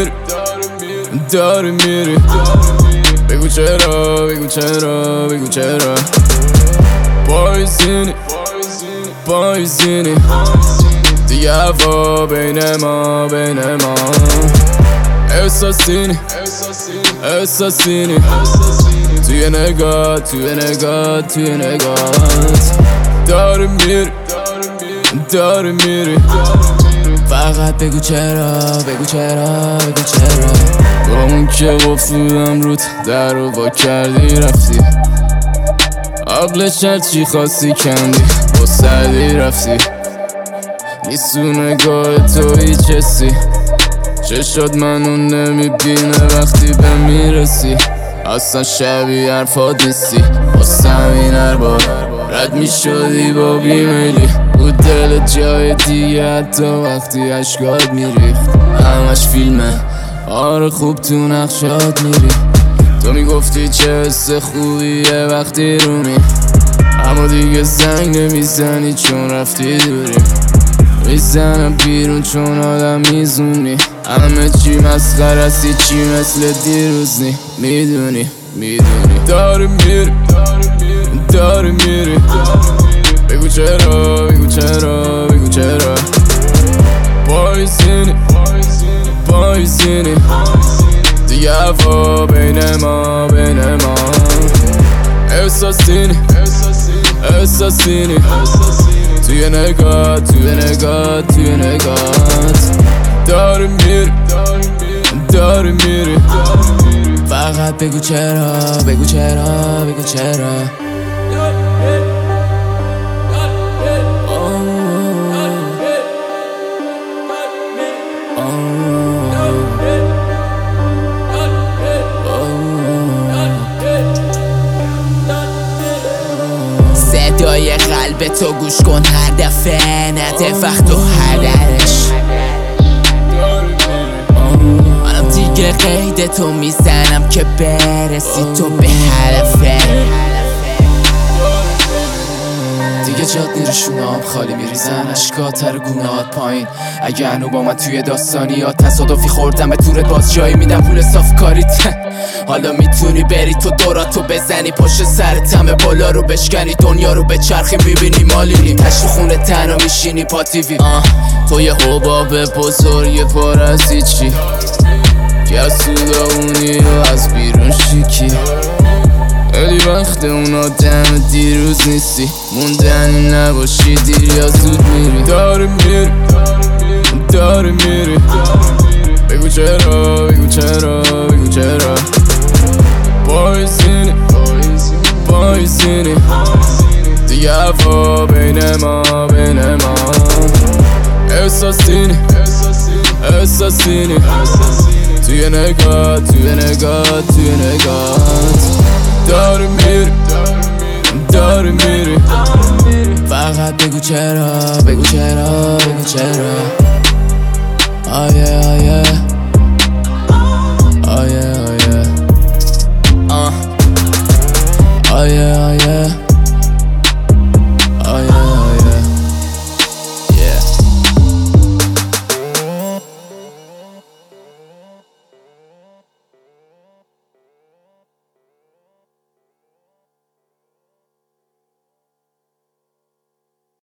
داری میری بگو چرا بگو چرا بگو چرا پاییزینی دیگه هوا بین ما احساسینی توی نگات داری میری فقط بگو چرا با اون که گفتم روت در رو وا کردی رفتی قبلش هرچی خواستی کندی با سردی رفتی نیست تو نگاه تو هیچ حسی چشات منو نمیبینه وقتی به میرسی اصلا شبیه حرفات نیستی واسه همین هر بار رد میشدی با بیمیلی رو دل جای دیگه حتی وقتی عشقات میریخت همش فیلمه آره خوب تو نقشات میری تو میگفتی چه حس خوبیه وقتی رومی اما دیگه زنگ نمیزنی چون رفتی دوری میزنم بیرون چون آدم میزونی همه چی مسخره است چی مثل دیروز نی میدونی داری میری بگو چرا پاییزینی دیگه هوا بین ما احساسینی توی نگات داری میری فقط بگو چرا صدای قلب تو گوش کن هر دفعه نده وقت و هدرش منم دیگه قید تو میزنم که برسی تو به هدفه دیگه جاد نیرشونام خالی میریزن اشکات تر گونهات پایین اگه هنو با من توی داستانیات تصادفی خوردم به تورت باز جایی میدم پول صاف کاریت حالا میتونی بری تو دوراتو بزنی پشت سرت همه بالا رو بشکنی دنیا رو به چرخی میبینی مالینی تشت خونه تنها میشینی پا تیوی تو یه حباب بزرگ پر از هیچی که از سوداونی و از بیرون شیکی خیلی وقت اون آدم دیروز نیستی موندنی نباشی دیر یا زود میری داری میری بگو چرا پاییزینی دیگه هوا بین ما احساسینی توی نگات داری میری فقط بگو چرا آیه